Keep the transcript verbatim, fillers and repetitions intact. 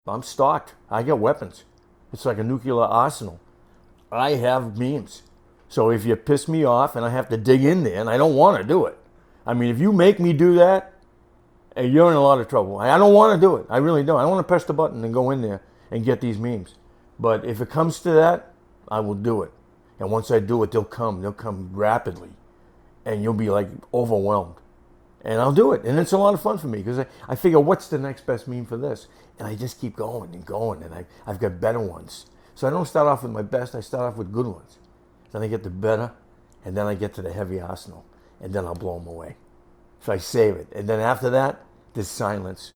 I'm stocked. I got weapons. It's like a nuclear arsenal. I have memes. So if you piss me off and I have to dig in there, and I don't want to do it. I mean, if you make me do that, eh, you're in a lot of trouble. I don't want to do it. I really don't. I don't want to press the button and go in there and get these memes. But if it comes to that, I will do it. And once I do it, they'll come. They'll come rapidly. And you'll be like overwhelmed. And I'll do it. And it's a lot of fun for me because I, I figure, what's the next best meme for this? And I just keep going and going. And I, I've got better ones. So I don't start off with my best. I start off with good ones. Then I get the better. And then I get to the heavy arsenal. And then I'll blow them away. So I save it. And then after that, there's silence.